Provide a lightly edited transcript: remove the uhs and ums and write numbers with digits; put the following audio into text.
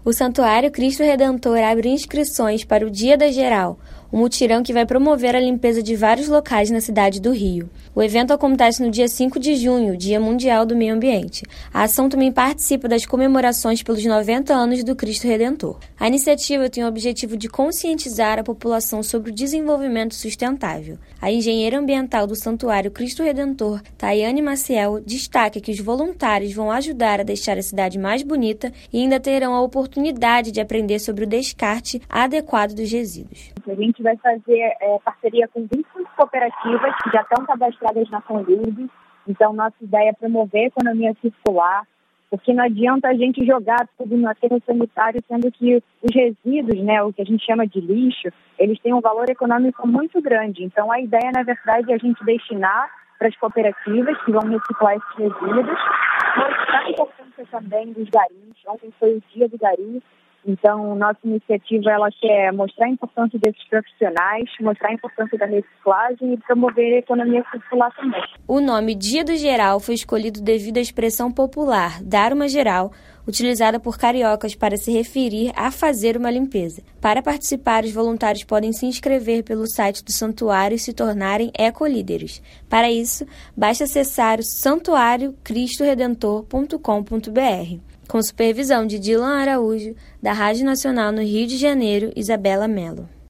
O Santuário Cristo Redentor abre inscrições para o Dia da Geral, um mutirão que vai promover a limpeza de vários locais na cidade do Rio. O evento acontece no dia 5 de junho, Dia Mundial do Meio Ambiente. A ação também participa das comemorações pelos 90 anos do Cristo Redentor. A iniciativa tem o objetivo de conscientizar a população sobre o desenvolvimento sustentável. A engenheira ambiental do Santuário Cristo Redentor, Tayane Maciel, destaca que os voluntários vão ajudar a deixar a cidade mais bonita e ainda terão a oportunidade de aprender sobre o descarte adequado dos resíduos. A gente vai fazer parceria com 25 cooperativas que já estão cadastradas na Conlurb. Então, nossa ideia é promover a economia circular, porque não adianta a gente jogar tudo no aterro sanitário, sendo que os resíduos, né, o que a gente chama de lixo, eles têm um valor econômico muito grande. Então, a ideia, na verdade, é a gente destinar para as cooperativas que vão reciclar esses resíduos, mostrar a importância também dos garis. Ontem foi o dia do gari. Então, nossa iniciativa ela quer mostrar a importância desses profissionais, mostrar a importância da reciclagem e promover a economia circular também. O nome Dia do Geral foi escolhido devido à expressão popular dar uma geral, utilizada por cariocas para se referir a fazer uma limpeza. Para participar, os voluntários podem se inscrever pelo site do santuário e se tornarem ecolíderes. Para isso, basta acessar o santuariocristoredentor.com.br. Com supervisão de Dilan Araújo, da Rádio Nacional no Rio de Janeiro, Isabela Mello.